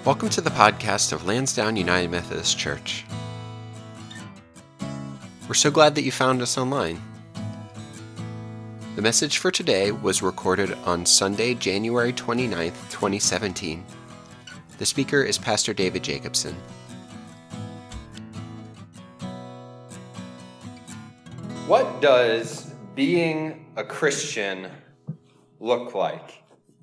Welcome to the podcast of Lansdowne United Methodist Church. We're so glad that you found us online. The message for today was recorded on Sunday, January 29th, 2017. The speaker is Pastor David Jacobson. What does being a Christian look like?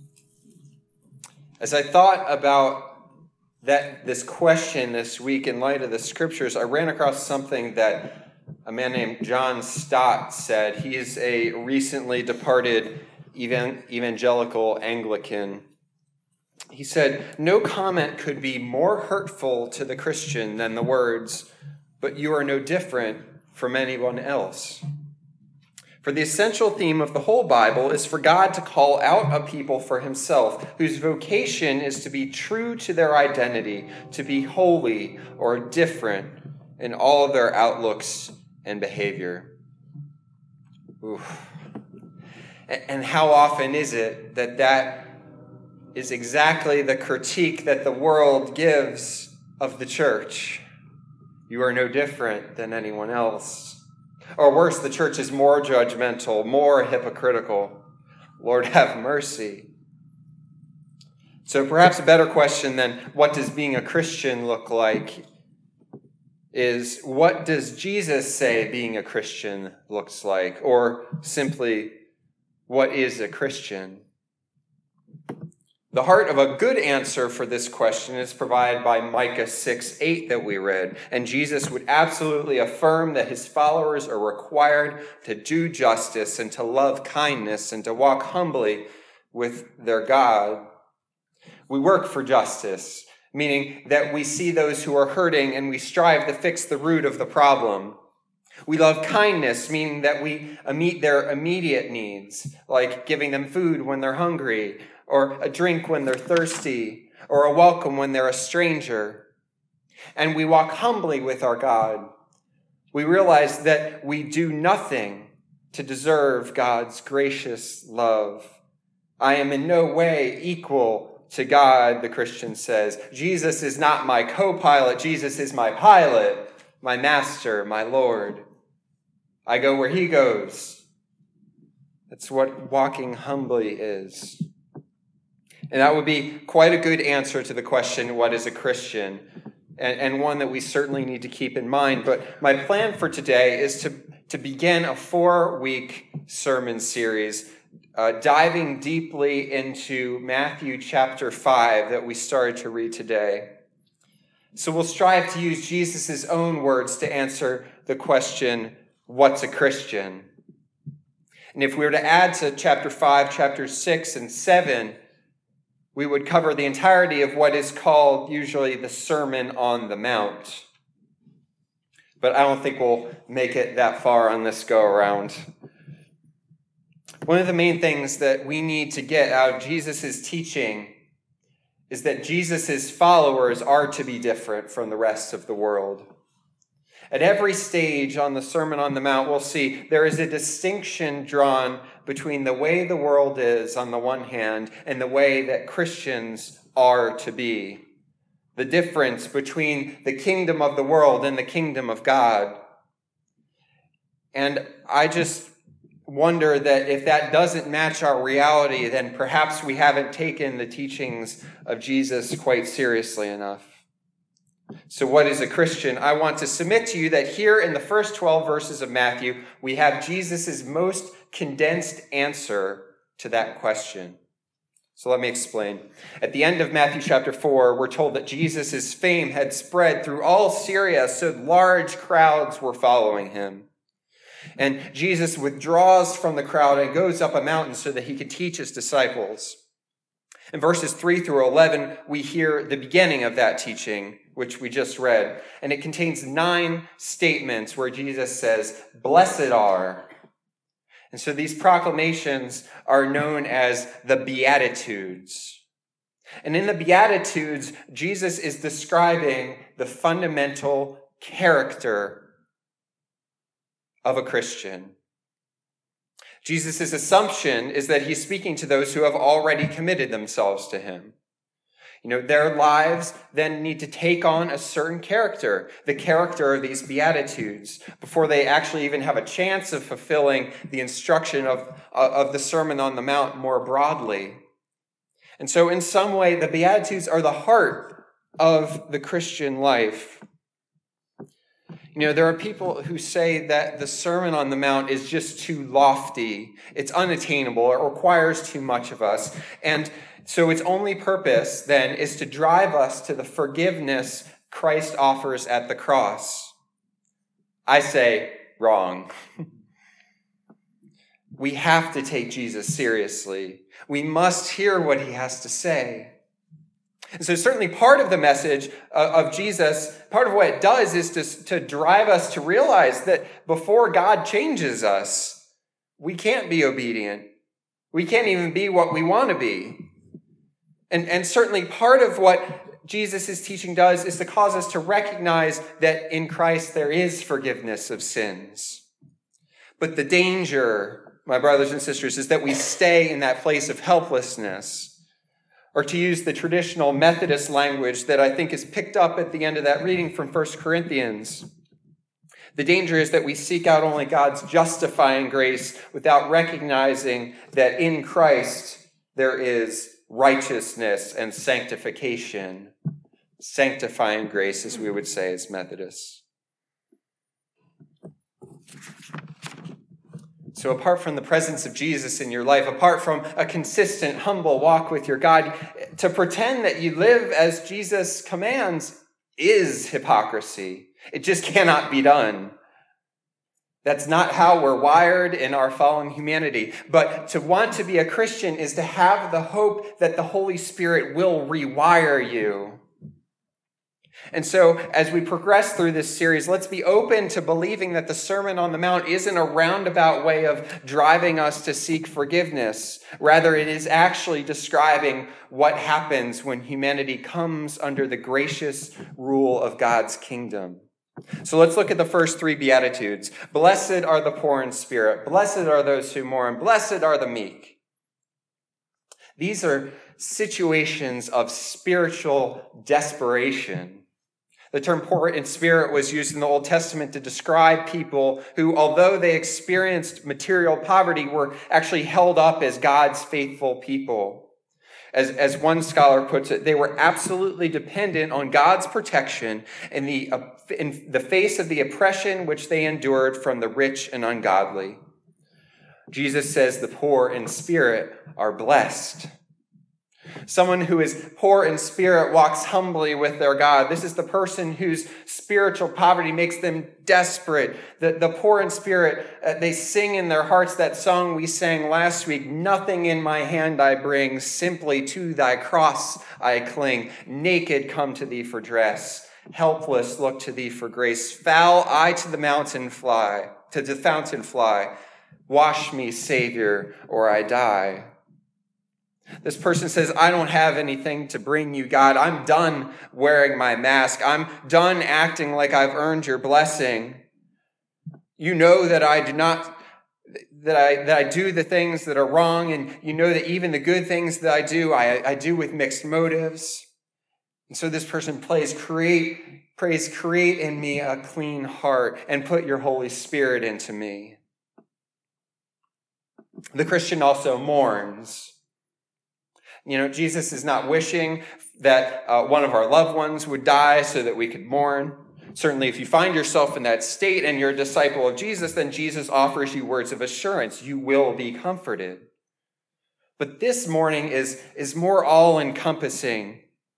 As I thought about this question this week in light of the scriptures, I ran across something that a man named John Stott said. He is a recently departed evangelical Anglican. He said, "No comment could be more hurtful to the Christian than the words, 'But you are no different from anyone else.' For the essential theme of the whole Bible is for God to call out a people for himself, whose vocation is to be true to their identity, to be holy or different in all of their outlooks and behavior." Oof. And how often is it that is exactly the critique that the world gives of the church? You are no different than anyone else. Or worse, the church is more judgmental, more hypocritical. Lord, have mercy. So perhaps a better question than what does being a Christian look like is, what does Jesus say being a Christian looks like? Or simply, what is a Christian? The heart of a good answer for this question is provided by Micah 6:8 that we read. And Jesus would absolutely affirm that his followers are required to do justice and to love kindness and to walk humbly with their God. We work for justice, meaning that we see those who are hurting and we strive to fix the root of the problem. We love kindness, meaning that we meet their immediate needs, like giving them food when they're hungry, or a drink when they're thirsty, or a welcome when they're a stranger. And we walk humbly with our God. We realize that we do nothing to deserve God's gracious love. I am in no way equal to God, the Christian says. Jesus is not my co-pilot. Jesus is my pilot, my master, my Lord. I go where he goes. That's what walking humbly is. And that would be quite a good answer to the question, what is a Christian? And one that we certainly need to keep in mind. But my plan for today is to begin a 4-week sermon series, diving deeply into Matthew chapter 5 that we started to read today. So we'll strive to use Jesus' own words to answer the question, what's a Christian? And if we were to add to chapter 5, chapters 6 and 7, we would cover the entirety of what is called usually the Sermon on the Mount. But I don't think we'll make it that far on this go-around. One of the main things that we need to get out of Jesus' teaching is that Jesus' followers are to be different from the rest of the world. At every stage on the Sermon on the Mount, we'll see there is a distinction drawn between the way the world is on the one hand and the way that Christians are to be. The difference between the kingdom of the world and the kingdom of God. And I just wonder that if that doesn't match our reality, then perhaps we haven't taken the teachings of Jesus quite seriously enough. So what is a Christian? I want to submit to you that here in the first 12 verses of Matthew, we have Jesus' most condensed answer to that question. So let me explain. At the end of Matthew chapter 4, we're told that Jesus' fame had spread through all Syria, so large crowds were following him. And Jesus withdraws from the crowd and goes up a mountain so that he could teach his disciples. In verses 3 through 11, we hear the beginning of that teaching, which we just read. And it contains 9 statements where Jesus says, "Blessed are." And so these proclamations are known as the Beatitudes. And in the Beatitudes, Jesus is describing the fundamental character of a Christian. Jesus' assumption is that he's speaking to those who have already committed themselves to him. Their lives then need to take on a certain character, the character of these Beatitudes, before they actually even have a chance of fulfilling the instruction of the Sermon on the Mount more broadly. And so in some way, the Beatitudes are the heart of the Christian life. There are people who say that the Sermon on the Mount is just too lofty. It's unattainable. It requires too much of us. And so its only purpose then is to drive us to the forgiveness Christ offers at the cross. I say, wrong. We have to take Jesus seriously. We must hear what he has to say. And so certainly part of the message of Jesus, part of what it does is to drive us to realize that before God changes us, we can't be obedient. We can't even be what we want to be. And certainly part of what Jesus' teaching does is to cause us to recognize that in Christ there is forgiveness of sins. But the danger, my brothers and sisters, is that we stay in that place of helplessness. Or to use the traditional Methodist language that I think is picked up at the end of that reading from 1 Corinthians, the danger is that we seek out only God's justifying grace without recognizing that in Christ there is righteousness and sanctification. Sanctifying grace, as we would say as Methodists. So apart from the presence of Jesus in your life, apart from a consistent, humble walk with your God, to pretend that you live as Jesus commands is hypocrisy. It just cannot be done. That's not how we're wired in our fallen humanity. But to want to be a Christian is to have the hope that the Holy Spirit will rewire you. And so as we progress through this series, let's be open to believing that the Sermon on the Mount isn't a roundabout way of driving us to seek forgiveness. Rather, it is actually describing what happens when humanity comes under the gracious rule of God's kingdom. So let's look at the first three Beatitudes. Blessed are the poor in spirit. Blessed are those who mourn. Blessed are the meek. These are situations of spiritual desperation. The term poor in spirit was used in the Old Testament to describe people who, although they experienced material poverty, were actually held up as God's faithful people. As one scholar puts it, they were absolutely dependent on God's protection in the face of the oppression which they endured from the rich and ungodly. Jesus says the poor in spirit are blessed. Someone who is poor in spirit walks humbly with their God. This is the person whose spiritual poverty makes them desperate. The poor in spirit, they sing in their hearts that song we sang last week, nothing in my hand I bring, simply to thy cross I cling. Naked come to thee for dress, helpless look to thee for grace. Foul I to the fountain fly. Wash me, Savior, or I die. This person says, I don't have anything to bring you, God. I'm done wearing my mask. I'm done acting like I've earned your blessing. You know that I do not, that I do the things that are wrong, and you know that even the good things that I do with mixed motives. And so this person prays, create in me a clean heart and put your Holy Spirit into me. The Christian also mourns. Jesus is not wishing that one of our loved ones would die so that we could mourn. Certainly, if you find yourself in that state and you're a disciple of Jesus, then Jesus offers you words of assurance. You will be comforted. But this mourning is more all-encompassing.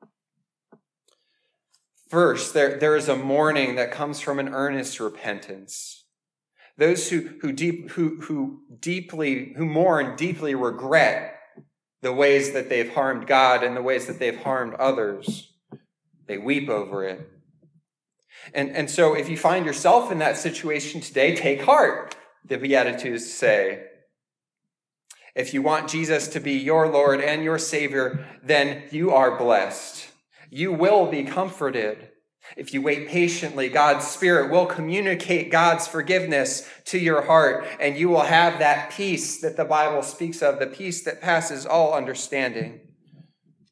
First, there is a mourning that comes from an earnest repentance. Those who mourn deeply regret the ways that they've harmed God and the ways that they've harmed others. They weep over it. And so if you find yourself in that situation today, take heart, the Beatitudes say. If you want Jesus to be your Lord and your Savior, then you are blessed. You will be comforted. If you wait patiently, God's Spirit will communicate God's forgiveness to your heart, and you will have that peace that the Bible speaks of, the peace that passes all understanding.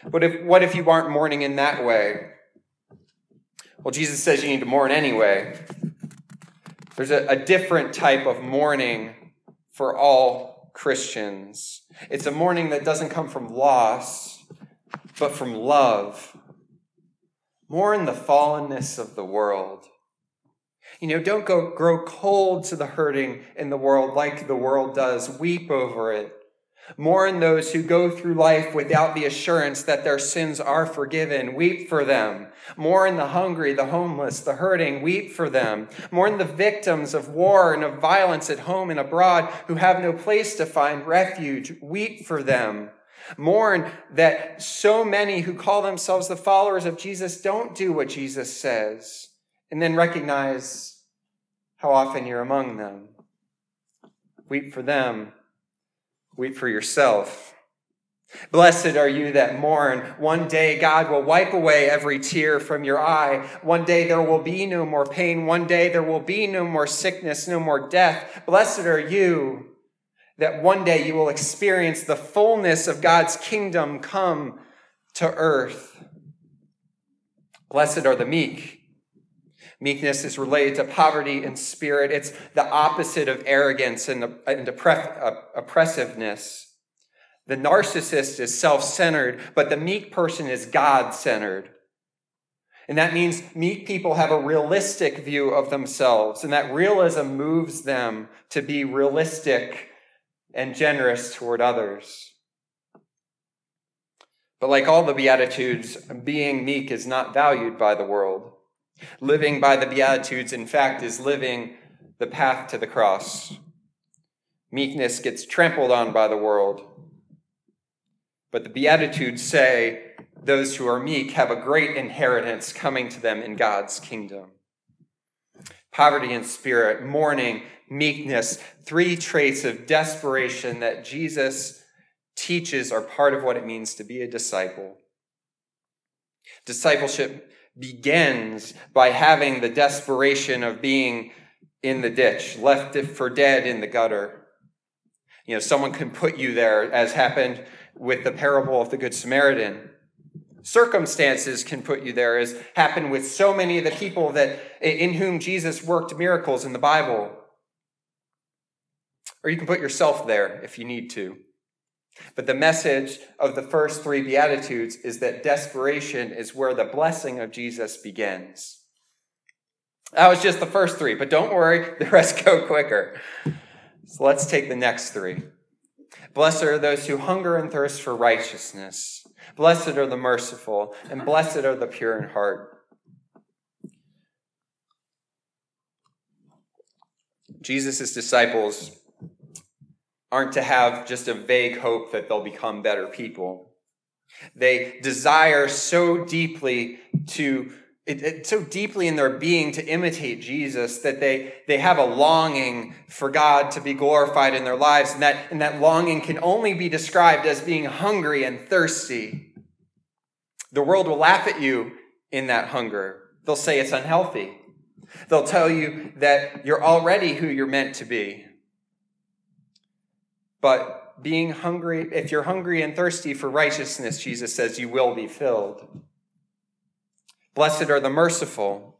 What if you aren't mourning in that way? Well, Jesus says you need to mourn anyway. There's a different type of mourning for all Christians. It's a mourning that doesn't come from loss, but from love. Mourn the fallenness of the world. Don't grow cold to the hurting in the world like the world does. Weep over it. Mourn those who go through life without the assurance that their sins are forgiven. Weep for them. Mourn the hungry, the homeless, the hurting. Weep for them. Mourn the victims of war and of violence at home and abroad who have no place to find refuge. Weep for them. Mourn that so many who call themselves the followers of Jesus don't do what Jesus says. And then recognize how often you're among them. Weep for them. Weep for yourself. Blessed are you that mourn. One day God will wipe away every tear from your eye. One day there will be no more pain. One day there will be no more sickness, no more death. Blessed are you that one day you will experience the fullness of God's kingdom come to earth. Blessed are the meek. Meekness is related to poverty in spirit. It's the opposite of arrogance and oppressiveness. The narcissist is self-centered, but the meek person is God-centered. And that means meek people have a realistic view of themselves, and that realism moves them to be realistic and generous toward others. But like all the Beatitudes, being meek is not valued by the world. Living by the Beatitudes, in fact, is living the path to the cross. Meekness gets trampled on by the world. But the Beatitudes say those who are meek have a great inheritance coming to them in God's kingdom. Poverty in spirit, mourning, meekness, 3 traits of desperation that Jesus teaches are part of what it means to be a disciple. Discipleship begins by having the desperation of being in the ditch, left for dead in the gutter. Someone can put you there, as happened with the parable of the Good Samaritan. Circumstances can put you there, as happened with so many of the people in whom Jesus worked miracles in the Bible. Or you can put yourself there if you need to. But the message of the first 3 Beatitudes is that desperation is where the blessing of Jesus begins. That was just the first 3, but don't worry, the rest go quicker. So let's take the next 3. Blessed are those who hunger and thirst for righteousness. Blessed are the merciful, and blessed are the pure in heart. Jesus' disciples aren't to have just a vague hope that they'll become better people. They desire so deeply in their being to imitate Jesus that they have a longing for God to be glorified in their lives, and that longing can only be described as being hungry and thirsty. The world will laugh at you in that hunger. They'll say it's unhealthy. They'll tell you that you're already who you're meant to be. But being hungry, if you're hungry and thirsty for righteousness, Jesus says you will be filled. Blessed are the merciful.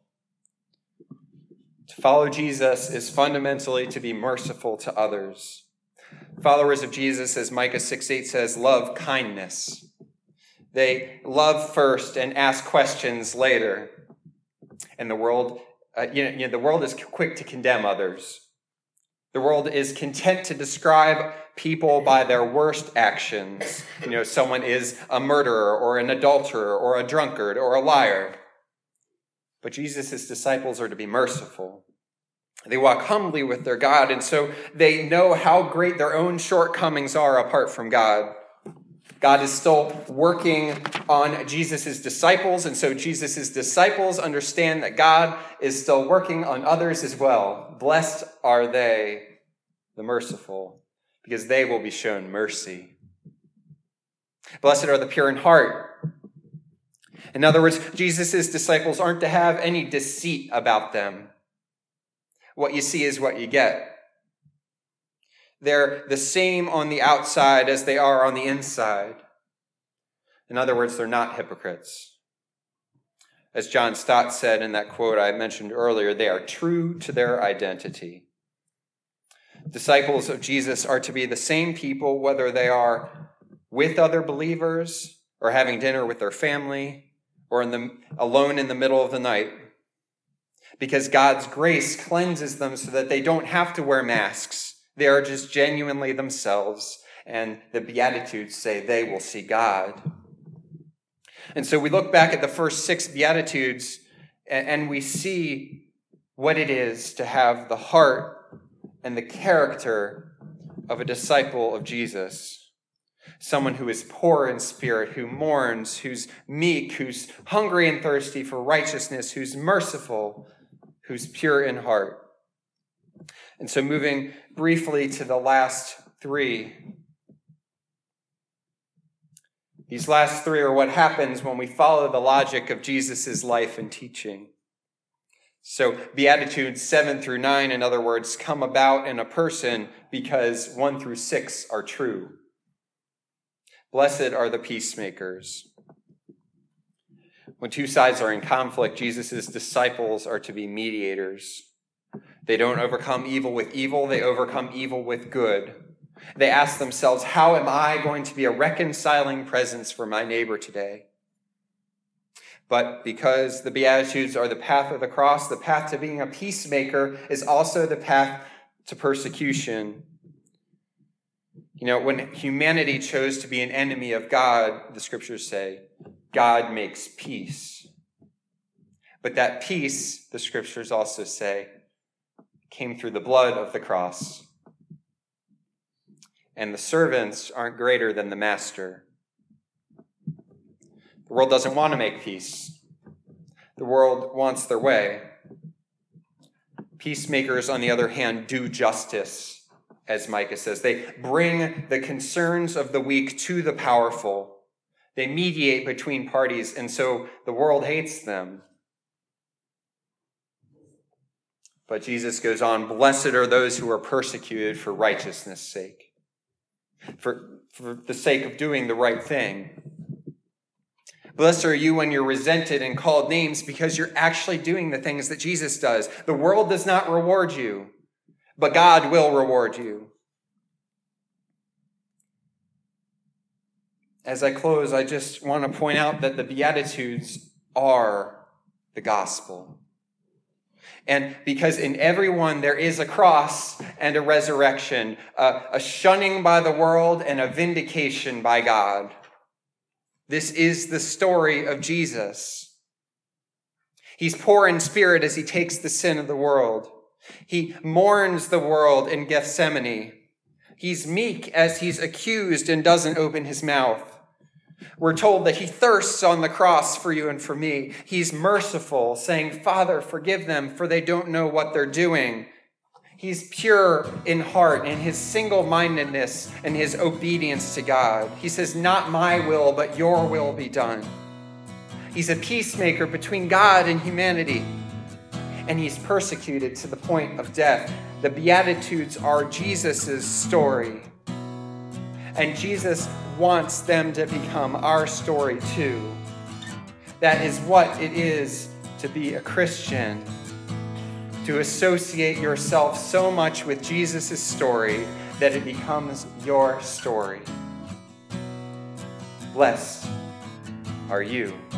To follow Jesus is fundamentally to be merciful to others. Followers of Jesus, as Micah 6:8 says, love kindness. They love first and ask questions later. And the world, the world is quick to condemn others. The world is content to describe people by their worst actions. Someone is a murderer or an adulterer or a drunkard or a liar. But Jesus' disciples are to be merciful. They walk humbly with their God, and so they know how great their own shortcomings are apart from God. God is still working on Jesus' disciples, and so Jesus' disciples understand that God is still working on others as well. Blessed are they, the merciful, because they will be shown mercy. Blessed are the pure in heart. In other words, Jesus' disciples aren't to have any deceit about them. What you see is what you get. They're the same on the outside as they are on the inside. In other words, they're not hypocrites. As John Stott said in that quote I mentioned earlier, they are true to their identity. Disciples of Jesus are to be the same people, whether they are with other believers or having dinner with their family or alone in the middle of the night, because God's grace cleanses them so that they don't have to wear masks. They are just genuinely themselves, and the Beatitudes say they will see God. And so we look back at the first 6 Beatitudes, and we see what it is to have the heart and the character of a disciple of Jesus. Someone who is poor in spirit, who mourns, who's meek, who's hungry and thirsty for righteousness, who's merciful, who's pure in heart. And so moving briefly to the last 3. These last 3 are what happens when we follow the logic of Jesus' life and teaching. So Beatitudes 7 through 9, in other words, come about in a person because 1 through 6 are true. Blessed are the peacemakers. When 2 sides are in conflict, Jesus' disciples are to be mediators. They don't overcome evil with evil, they overcome evil with good. They ask themselves, how am I going to be a reconciling presence for my neighbor today? But because the Beatitudes are the path of the cross, the path to being a peacemaker is also the path to persecution. You know, when humanity chose to be an enemy of God, the scriptures say, God makes peace. But that peace, the scriptures also say, came through the blood of the cross. And the servants aren't greater than the master. The world doesn't want to make peace. The world wants their way. Peacemakers, on the other hand, do justice, as Micah says. They bring the concerns of the weak to the powerful. They mediate between parties, and so the world hates them. But Jesus goes on, blessed are those who are persecuted for righteousness' sake, for the sake of doing the right thing. Blessed are you when you're resented and called names because you're actually doing the things that Jesus does. The world does not reward you, but God will reward you. As I close, I just want to point out that the Beatitudes are the gospel. And because in everyone there is a cross and a resurrection, a shunning by the world and a vindication by God. This is the story of Jesus. He's poor in spirit as he takes the sin of the world. He mourns the world in Gethsemane. He's meek as he's accused and doesn't open his mouth. We're told that he thirsts on the cross for you and for me. He's merciful, saying, Father, forgive them, for they don't know what they're doing. He's pure in heart in his single-mindedness and his obedience to God. He says, not my will, but your will be done. He's a peacemaker between God and humanity, and he's persecuted to the point of death. The Beatitudes are Jesus' story, and Jesus wants them to become our story too. That is what it is to be a Christian, to associate yourself so much with Jesus' story that it becomes your story. Blessed are you.